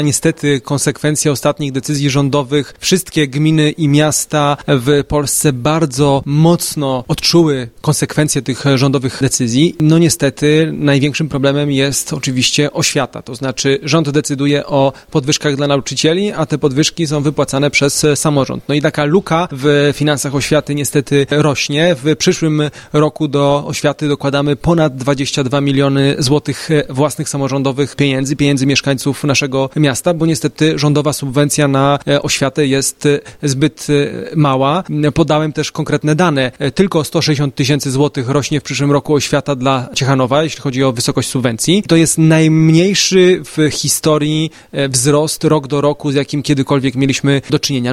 Niestety konsekwencja ostatnich decyzji rządowych, wszystkie gminy i miasta w Polsce bardzo mocno odczuły konsekwencje tych rządowych decyzji. No niestety największym problemem jest oczywiście oświata, to znaczy rząd decyduje o podwyżkach dla nauczycieli, a te podwyżki są wypłacane przez samorząd. No i taka luka w finansach oświaty niestety rośnie. W przyszłym roku do oświaty dokładamy ponad 22 miliony złotych własnych samorządowych pieniędzy mieszkańców naszego miasta, bo niestety rządowa subwencja na oświatę jest zbyt mała. Podałem też konkretne dane. Tylko 160 tysięcy złotych rośnie w przyszłym roku oświata dla Ciechanowa, jeśli chodzi o wysokość subwencji. To jest najmniejszy w historii wzrost rok do roku, z jakim kiedykolwiek mieliśmy do czynienia.